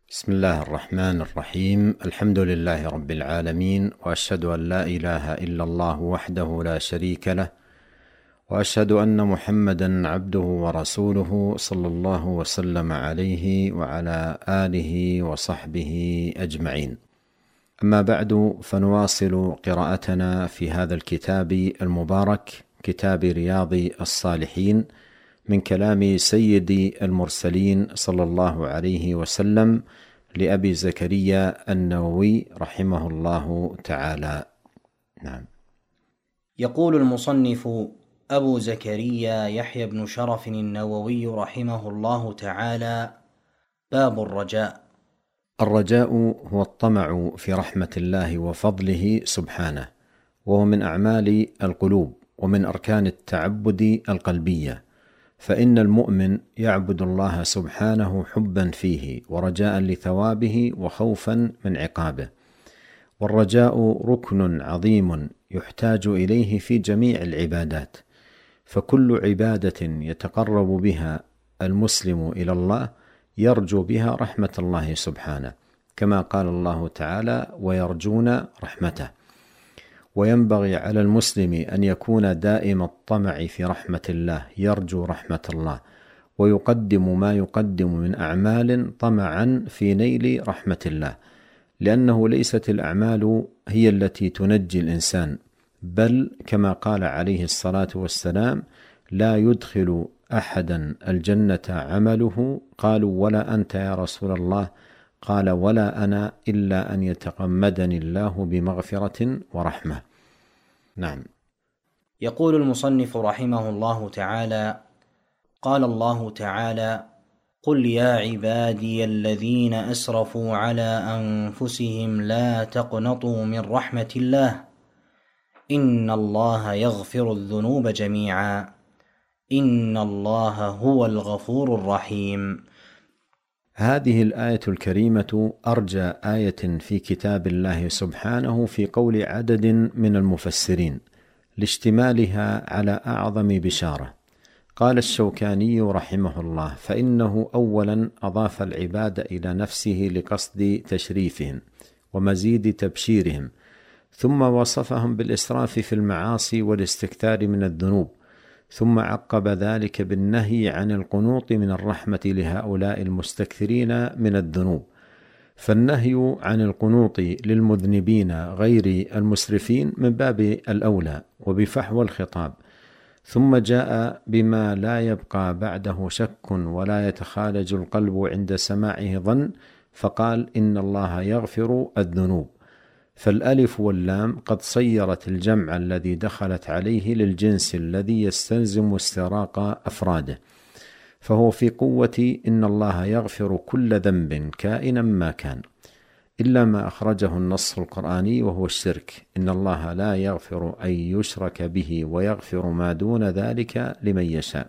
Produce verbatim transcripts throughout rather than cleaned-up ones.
بسم الله الرحمن الرحيم. الحمد لله رب العالمين، وأشهد أن لا إله إلا الله وحده لا شريك له، وأشهد أن محمدا عبده ورسوله صلى الله وسلم عليه وعلى آله وصحبه أجمعين. أما بعد، فنواصل قراءتنا في هذا الكتاب المبارك، كتاب رياض الصالحين، من كلام سيد المرسلين صلى الله عليه وسلم لأبي زكريا النووي رحمه الله تعالى. نعم. يقول المصنف أبو زكريا يحيى بن شرف النووي رحمه الله تعالى: باب الرجاء. الرجاء هو الطمع في رحمة الله وفضله سبحانه، وهو من أعمال القلوب ومن أركان التعبد القلبية، فإن المؤمن يعبد الله سبحانه حبا فيه ورجاء لثوابه وخوفا من عقابه. والرجاء ركن عظيم يحتاج إليه في جميع العبادات، فكل عبادة يتقرب بها المسلم إلى الله يرجو بها رحمة الله سبحانه، كما قال الله تعالى: ويرجون رحمته. وينبغي على المسلم أن يكون دائم الطمع في رحمة الله، يرجو رحمة الله، ويقدم ما يقدم من أعمال طمعا في نيل رحمة الله، لأنه ليست الأعمال هي التي تنجي الإنسان، بل كما قال عليه الصلاة والسلام: لا يدخل أحدا الجنة عمله. قالوا: ولا أنت يا رسول الله؟ قال: ولا أنا، إلا أن يتغمدني الله بمغفرة ورحمة. نعم. يقول المصنف رحمه الله تعالى: قال الله تعالى: قل يا عبادي الذين أسرفوا على أنفسهم لا تقنطوا من رحمة الله إن الله يغفر الذنوب جميعا إن الله هو الغفور الرحيم. هذه الآية الكريمة أرجى آية في كتاب الله سبحانه في قول عدد من المفسرين لاشتمالها على أعظم بشارة. قال الشوكاني رحمه الله: فإنه أولا أضاف العباد إلى نفسه لقصد تشريفهم ومزيد تبشيرهم، ثم وصفهم بالإسراف في المعاصي والاستكثار من الذنوب، ثم عقب ذلك بالنهي عن القنوط من الرحمة لهؤلاء المستكثرين من الذنوب. فالنهي عن القنوط للمذنبين غير المسرفين من باب الأولى وبفحوى الخطاب، ثم جاء بما لا يبقى بعده شك ولا يتخالج القلب عند سماعه ظن، فقال: إن الله يغفر الذنوب. فالألف واللام قد صيرت الجمع الذي دخلت عليه للجنس الذي يستلزم استراق أفراده، فهو في قوة إن الله يغفر كل ذنب كائنا ما كان، إلا ما أخرجه النص القرآني وهو الشرك: إن الله لا يغفر أن يشرك به ويغفر ما دون ذلك لمن يشاء.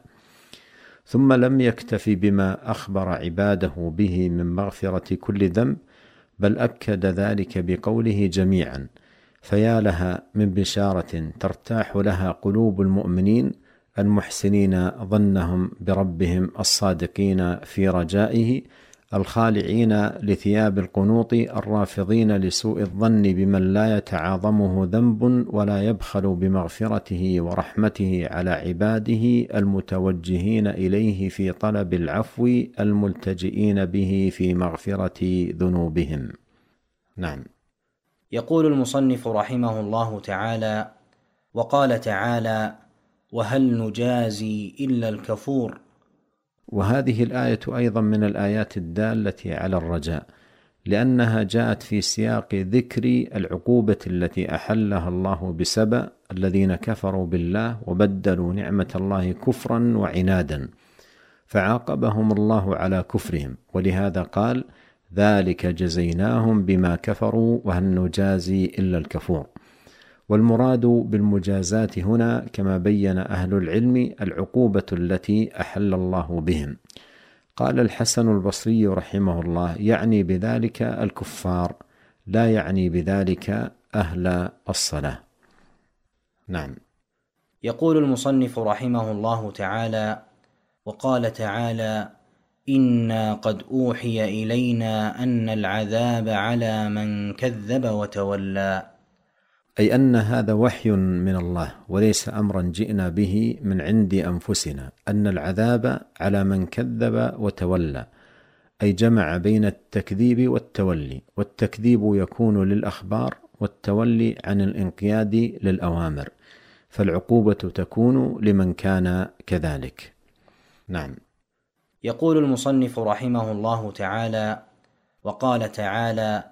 ثم لم يكتف بما أخبر عباده به من مغفرة كل ذنب، بل أكد ذلك بقوله جميعا. فيا لها من بشارة ترتاح لها قلوب المؤمنين المحسنين ظنهم بربهم، الصادقين في رجائه، الخالعين لثياب القنوط، الرافضين لسوء الظن بمن لا يتعاظمه ذنب ولا يبخل بمغفرته ورحمته على عباده، المتوجهين إليه في طلب العفو، الملتجئين به في مغفرة ذنوبهم. نعم. يقول المصنف رحمه الله تعالى: وقال تعالى: وهل نجازي إلا الكفور. وهذه الآية أيضا من الآيات الدالة على الرجاء، لأنها جاءت في سياق ذكر العقوبة التي أحلها الله بسبأ الذين كفروا بالله وبدلوا نعمة الله كفرا وعنادا، فعاقبهم الله على كفرهم، ولهذا قال: ذلك جزيناهم بما كفروا وهل نجازي إلا الكفور. والمراد بالمجازات هنا كما بين أهل العلم العقوبة التي أحل الله بهم. قال الحسن البصري رحمه الله: يعني بذلك الكفار، لا يعني بذلك أهل الصلاة. نعم. يقول المصنف رحمه الله تعالى: وقال تعالى: إنا قد أوحي إلينا أن العذاب على من كذب وتولى. أي أن هذا وحي من الله وليس أمرا جئنا به من عند أنفسنا، أن العذاب على من كذب وتولى، أي جمع بين التكذيب والتولي، والتكذيب يكون للأخبار والتولي عن الانقياد للأوامر، فالعقوبة تكون لمن كان كذلك. نعم. يقول المصنف رحمه الله تعالى: وقال تعالى: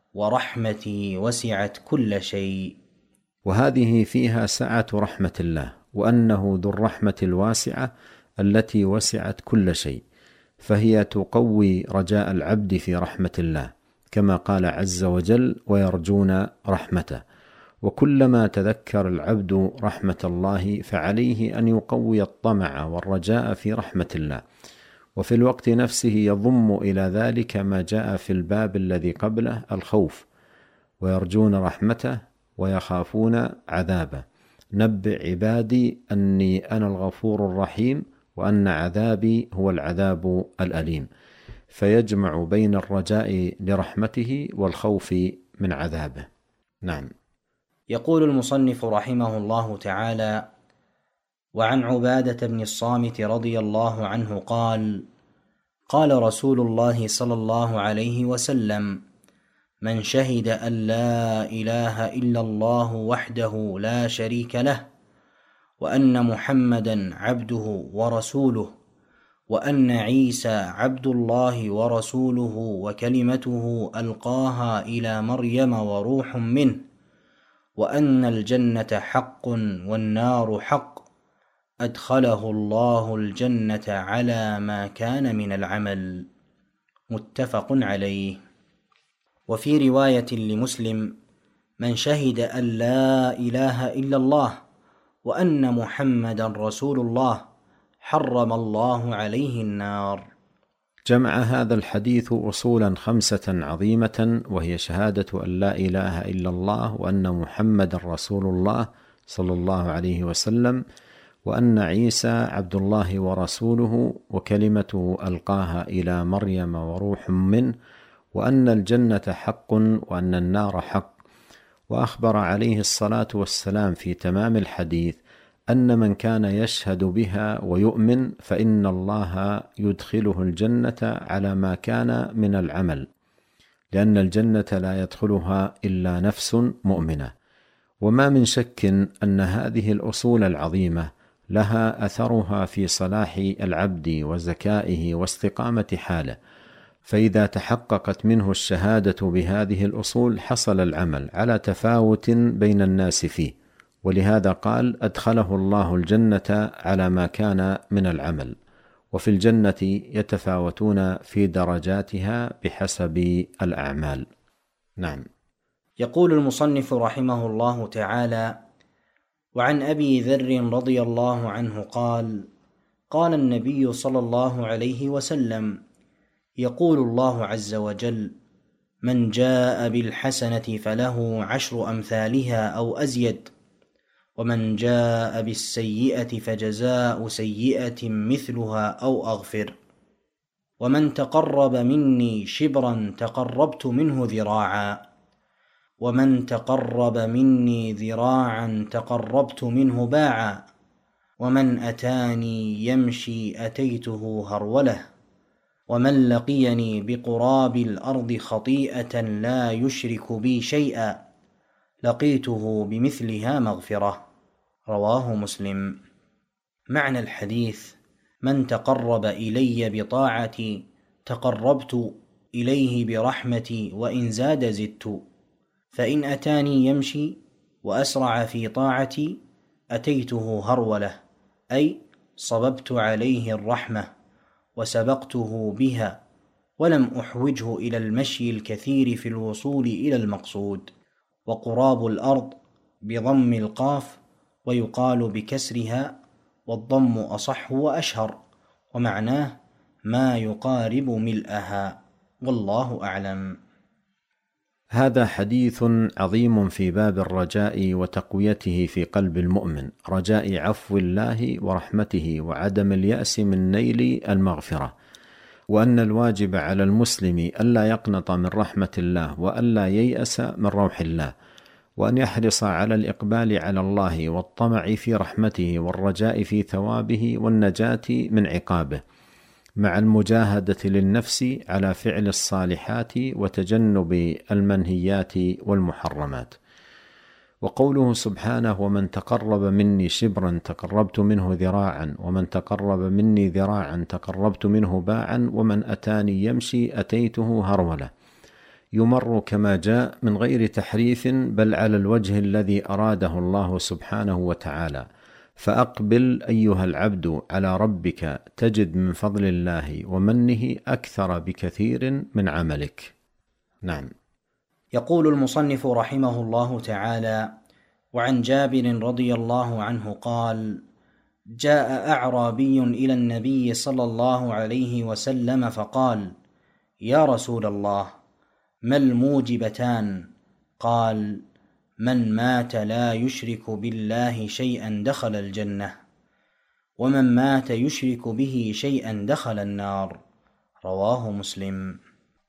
ورحمتي وسعت كل شيء. وهذه فيها سعة رحمة الله، وأنه ذو الرحمة الواسعة التي وسعت كل شيء، فهي تقوي رجاء العبد في رحمة الله، كما قال عز وجل: ويرجون رحمته. وكلما تذكر العبد رحمة الله فعليه أن يقوي الطمع والرجاء في رحمة الله، وفي الوقت نفسه يضم إلى ذلك ما جاء في الباب الذي قبله: الخوف، ويرجون رحمته ويخافون عذابه، نبئ عبادي أني أنا الغفور الرحيم وأن عذابي هو العذاب الأليم، فيجمع بين الرجاء لرحمته والخوف من عذابه. نعم. يقول المصنف رحمه الله تعالى: وعن عبادة بن الصامت رضي الله عنه قال: قال رسول الله صلى الله عليه وسلم: من شهد أن لا إله إلا الله وحده لا شريك له، وأن محمدا عبده ورسوله، وأن عيسى عبد الله ورسوله وكلمته ألقاها إلى مريم وروح منه، وأن الجنة حق والنار حق، أدخله الله الجنة على ما كان من العمل. متفق عليه. وفي رواية لمسلم: من شهد أن لا إله إلا الله وأن محمدا رسول الله حرم الله عليه النار. جمع هذا الحديث أصولا خمسة عظيمة، وهي شهادة أن لا إله إلا الله، وأن محمدا رسول الله صلى الله عليه وسلم، وأن عيسى عبد الله ورسوله وكلمته ألقاها إلى مريم وروح منه، وأن الجنة حق وأن النار حق. وأخبر عليه الصلاة والسلام في تمام الحديث أن من كان يشهد بها ويؤمن فإن الله يدخله الجنة على ما كان من العمل، لأن الجنة لا يدخلها إلا نفس مؤمنة. وما من شك أن هذه الأصول العظيمة لها أثرها في صلاح العبد وزكائه واستقامة حاله، فإذا تحققت منه الشهادة بهذه الأصول حصل العمل على تفاوت بين الناس فيه، ولهذا قال: أدخله الله الجنة على ما كان من العمل. وفي الجنة يتفاوتون في درجاتها بحسب الأعمال. نعم. يقول المصنف رحمه الله تعالى: وعن أبي ذر رضي الله عنه قال: قال النبي صلى الله عليه وسلم: يقول الله عز وجل: من جاء بالحسنة فله عشر أمثالها أو أزيد، ومن جاء بالسيئة فجزاء سيئة مثلها أو أغفر، ومن تقرب مني شبرا تقربت منه ذراعا، ومن تقرب مني ذراعا تقربت منه باعا، ومن أتاني يمشي أتيته هرولة، ومن لقيني بقراب الأرض خطيئة لا يشرك بي شيئا لقيته بمثلها مغفرة. رواه مسلم. معنى الحديث: من تقرب إلي بطاعتي تقربت إليه برحمتي، وإن زاد زدت، فإن أتاني يمشي وأسرع في طاعتي أتيته هرولة، أي صببت عليه الرحمة وسبقته بها، ولم أحوجه إلى المشي الكثير في الوصول إلى المقصود. وقراب الأرض بضم القاف، ويقال بكسرها، والضم أصح وأشهر، ومعناه ما يقارب ملئها، والله أعلم. هذا حديث عظيم في باب الرجاء وتقويته في قلب المؤمن، رجاء عفو الله ورحمته وعدم اليأس من نيل المغفرة. وأن الواجب على المسلم ألا يقنط من رحمة الله وألا ييأس من روح الله، وأن يحرص على الإقبال على الله والطمع في رحمته والرجاء في ثوابه والنجاة من عقابه، مع المجاهدة للنفس على فعل الصالحات وتجنب المنهيات والمحرمات. وقوله سبحانه: ومن تقرب مني شبرا تقربت منه ذراعا، ومن تقرب مني ذراعا تقربت منه باعا، ومن أتاني يمشي أتيته هرولة، يمر كما جاء من غير تحريف، بل على الوجه الذي أراده الله سبحانه وتعالى. فأقبل أيها العبد على ربك تجد من فضل الله ومنه أكثر بكثير من عملك. نعم. يقول المصنف رحمه الله تعالى: وعن جابر رضي الله عنه قال: جاء أعرابي إلى النبي صلى الله عليه وسلم فقال: يا رسول الله، ما الموجبتان؟ قال: من مات لا يشرك بالله شيئا دخل الجنة، ومن مات يشرك به شيئا دخل النار. رواه مسلم.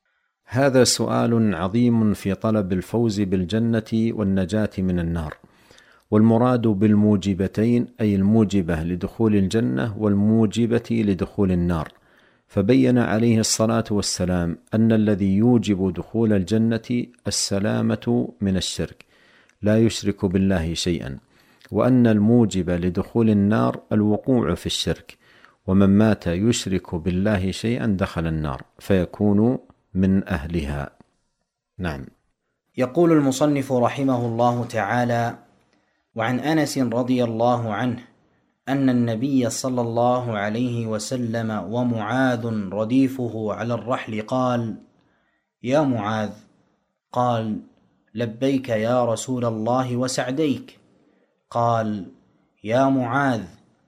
هذا سؤال عظيم في طلب الفوز بالجنة والنجاة من النار، والمراد بالموجبتين أي الموجبة لدخول الجنة والموجبة لدخول النار. فبين عليه الصلاة والسلام أن الذي يوجب دخول الجنة السلامة من الشرك، لا يشرك بالله شيئا، وأن الموجب لدخول النار الوقوع في الشرك، ومن مات يشرك بالله شيئا دخل النار فيكون من أهلها. نعم. يقول المصنف رحمه الله تعالى: وعن أنس رضي الله عنه أن النبي صلى الله عليه وسلم ومعاذ رديفه على الرحل قال: يا معاذ. قال: لبيك يا رسول الله وسعديك. قال: يا معاذ.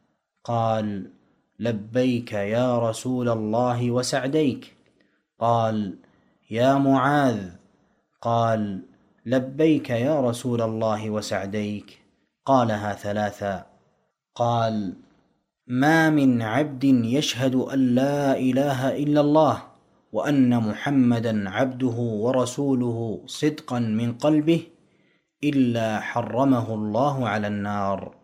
قال: لبيك يا رسول الله وسعديك. قال: يا معاذ. قال: لبيك يا رسول الله وسعديك. قالها ثلاثا. قال: ما من عبد يشهد أن لا إله إلا الله وأن محمدا عبده ورسوله صدقا من قلبه إلا حرمه الله على النار.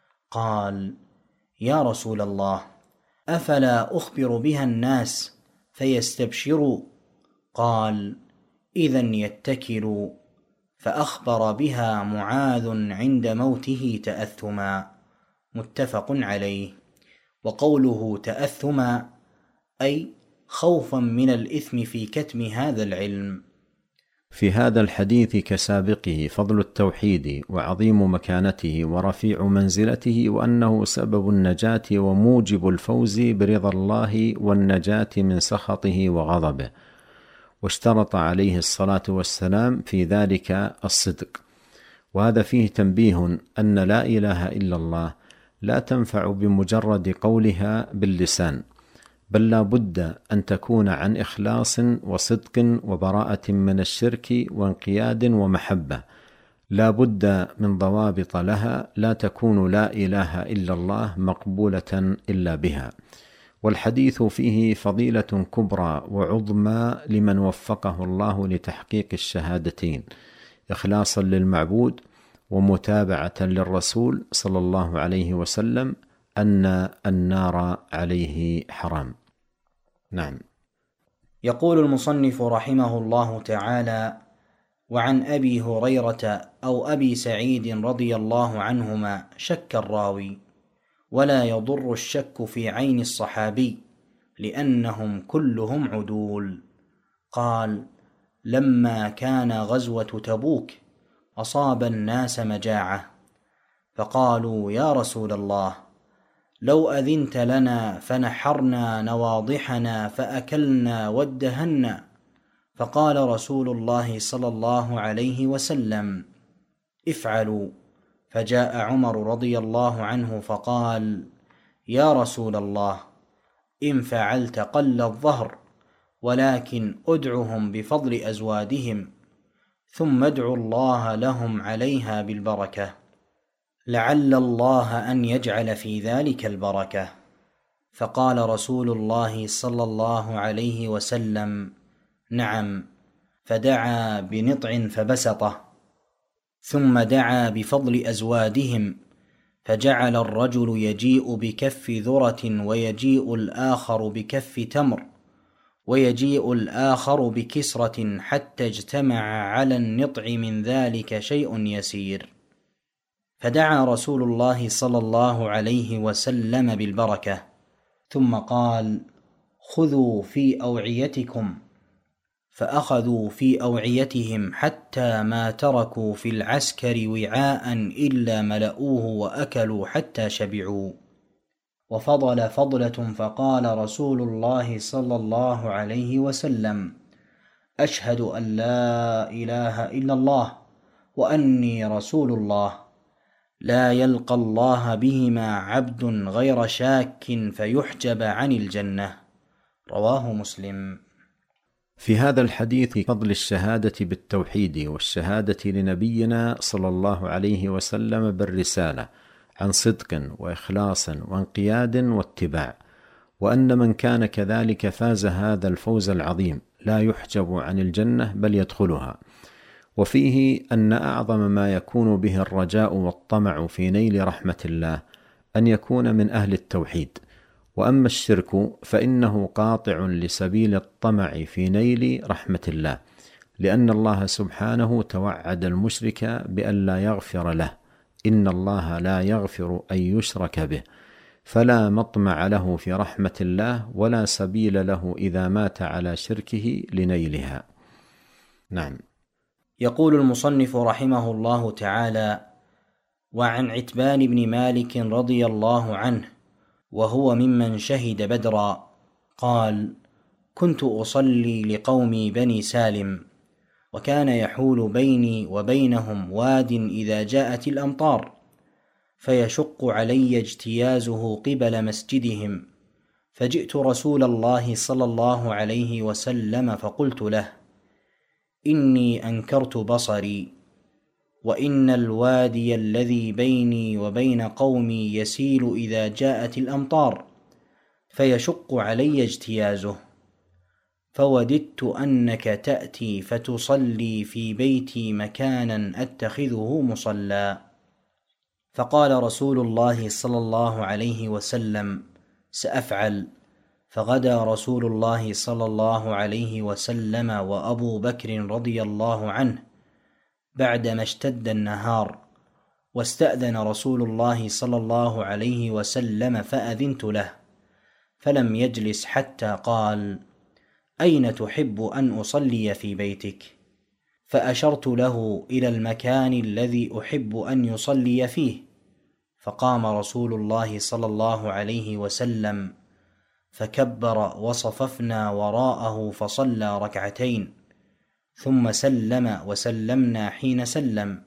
قال: يا رسول الله، أفلا أخبر بها الناس فيستبشروا؟ قال: إذن يتكلوا. فأخبر بها معاذ عند موته تأثما. متفق عليه. وقوله تأثما أي خوفا من الإثم في كتم هذا العلم. في هذا الحديث كسابقه فضل التوحيد وعظيم مكانته ورفيع منزلته، وأنه سبب النجاة وموجب الفوز برضا الله والنجاة من سخطه وغضبه، واشترط عليه الصلاة والسلام في ذلك الصدق. وهذا فيه تنبيه أن لا إله إلا الله لا تنفع بمجرد قولها باللسان، بل لا بد أن تكون عن إخلاص وصدق وبراءة من الشرك وانقياد ومحبة. لا بد من ضوابط لها، لا تكون لا إله إلا الله مقبولة إلا بها. والحديث فيه فضيلة كبرى وعظمى لمن وفقه الله لتحقيق الشهادتين إخلاصا للمعبود ومتابعة للرسول صلى الله عليه وسلم، أن النار عليه حرام. نعم. يقول المصنف رحمه الله تعالى: وعن أبي هريرة أو أبي سعيد رضي الله عنهما شك الراوي، ولا يضر الشك في عين الصحابي لأنهم كلهم عدول. قال: لما كان غزوة تبوك أصاب الناس مجاعة، فقالوا: يا رسول الله، لو أذنت لنا فنحرنا نواضحنا فأكلنا وادهنا. فقال رسول الله صلى الله عليه وسلم: افعلوا. فجاء عمر رضي الله عنه فقال: يا رسول الله، إن فعلت قل الظهر، ولكن أدعهم بفضل أزوادهم، ثم ادعوا الله لهم عليها بالبركة، لعل الله أن يجعل في ذلك البركة. فقال رسول الله صلى الله عليه وسلم: نعم. فدعا بنطع فبسطه، ثم دعا بفضل أزوادهم، فجعل الرجل يجيء بكف ذرة ويجيء الآخر بكف تمر ويجيء الآخر بكسرة، حتى اجتمع على النطع من ذلك شيء يسير. فدعا رسول الله صلى الله عليه وسلم بالبركة، ثم قال: خذوا في أوعيتكم. فأخذوا في أوعيتهم حتى ما تركوا في العسكر وعاء إلا ملؤوه وأكلوا حتى شبعوا. وفضل فضلة، فقال رسول الله صلى الله عليه وسلم: أشهد أن لا إله إلا الله وأني رسول الله، لا يلقى الله بهما عبد غير شاك فيحجب عن الجنة. رواه مسلم. في هذا الحديث فضل الشهادة بالتوحيد والشهادة لنبينا صلى الله عليه وسلم بالرسالة عن صدق وإخلاص وانقياد واتباع، وأن من كان كذلك فاز هذا الفوز العظيم، لا يحجب عن الجنة بل يدخلها. وفيه أن أعظم ما يكون به الرجاء والطمع في نيل رحمة الله أن يكون من أهل التوحيد، وأما الشرك فإنه قاطع لسبيل الطمع في نيل رحمة الله، لأن الله سبحانه توعد المشرك بأن لا يغفر له: إن الله لا يغفر أن يشرك به، فلا مطمع له في رحمة الله ولا سبيل له إذا مات على شركه لنيلها. نعم. يقول المصنف رحمه الله تعالى: وعن عتبان بن مالك رضي الله عنه، وهو ممن شهد بدرا، قال: كنت أصلي لقومي بني سالم، وكان يحول بيني وبينهم واد إذا جاءت الأمطار، فيشق علي اجتيازه قبل مسجدهم، فجئت رسول الله صلى الله عليه وسلم فقلت له: إني أنكرت بصري، وإن الوادي الذي بيني وبين قومي يسيل إذا جاءت الأمطار، فيشق علي اجتيازه، فوددت أنك تأتي فتصلي في بيتي مكانا أتخذه مصلى. فقال رسول الله صلى الله عليه وسلم: سأفعل. فغدا رسول الله صلى الله عليه وسلم وأبو بكر رضي الله عنه بعدما اشتد النهار، واستأذن رسول الله صلى الله عليه وسلم فأذنت له، فلم يجلس حتى قال: أين تحب أن أصلي في بيتك؟ فأشرت له إلى المكان الذي أحب أن يصلي فيه، فقام رسول الله صلى الله عليه وسلم فكبر، وصففنا وراءه فصلى ركعتين، ثم سلم وسلمنا حين سلم،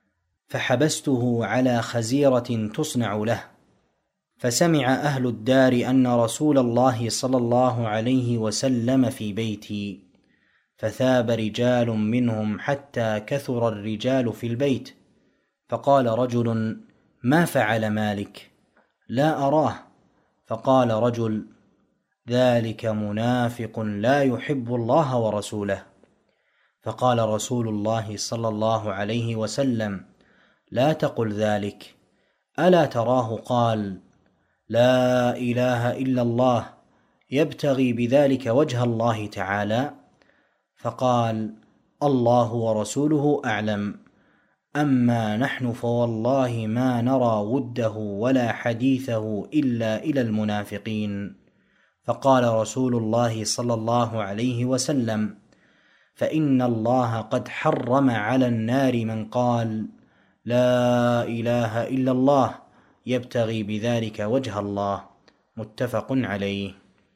فحبسته على خزيرة تصنع له. فسمع أهل الدار أن رسول الله صلى الله عليه وسلم في بيتي، فثاب رجال منهم حتى كثر الرجال في البيت، فقال رجل: ما فعل مالك؟ لا أراه. فقال رجل: ذلك منافق لا يحب الله ورسوله. فقال رسول الله صلى الله عليه وسلم: لا تقل ذلك، ألا تراه قال: لا إله إلا الله، يبتغي بذلك وجه الله تعالى؟ فقال: الله ورسوله أعلم، أما نحن فوالله ما نرى وده ولا حديثه إلا إلى المنافقين. فقال رسول الله صلى الله عليه وسلم: فإن الله قد حرم على النار من قال: لا إله إلا الله، يبتغي بذلك وجه الله. متفق عليه.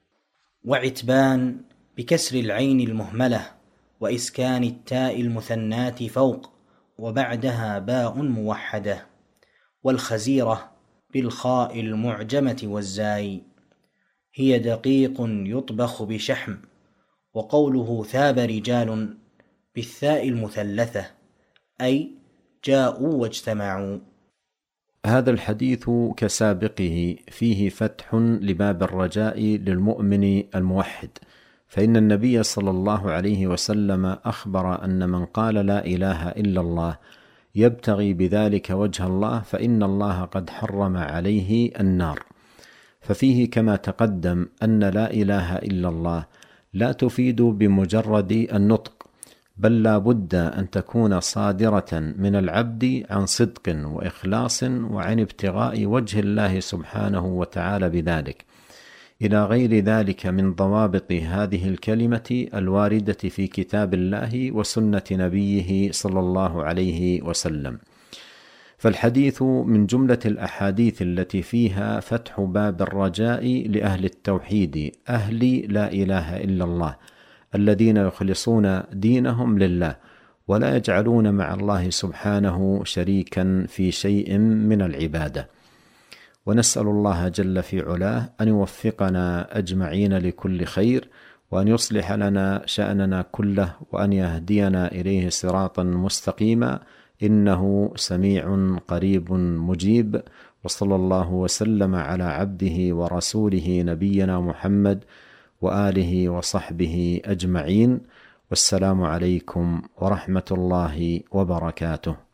وعتبان بكسر العين المهملة وإسكان التاء المثنات فوق وبعدها باء موحدة، والخزيرة بالخاء المعجمة والزاي، هي دقيق يطبخ بشحم. وقوله ثاب رجال بالثاء المثلثة، أي جاءوا واجتمعوا. هذا الحديث كسابقه فيه فتح لباب الرجاء للمؤمن الموحد، فإن النبي صلى الله عليه وسلم أخبر أن من قال لا إله إلا الله يبتغي بذلك وجه الله فإن الله قد حرم عليه النار. ففيه كما تقدم أن لا إله إلا الله لا تفيد بمجرد النطق، بل لا بد أن تكون صادرة من العبد عن صدق وإخلاص وعن ابتغاء وجه الله سبحانه وتعالى بذلك، إلى غير ذلك من ضوابط هذه الكلمة الواردة في كتاب الله وسنة نبيه صلى الله عليه وسلم. فالحديث من جملة الأحاديث التي فيها فتح باب الرجاء لأهل التوحيد، أهل لا إله إلا الله، الذين يخلصون دينهم لله ولا يجعلون مع الله سبحانه شريكا في شيء من العبادة. ونسأل الله جل في علاه أن يوفقنا أجمعين لكل خير، وأن يصلح لنا شأننا كله، وأن يهدينا إليه صراطا مستقيما، إنه سميع قريب مجيب. وصلى الله وسلم على عبده ورسوله نبينا محمد وآله وصحبه أجمعين، والسلام عليكم ورحمة الله وبركاته.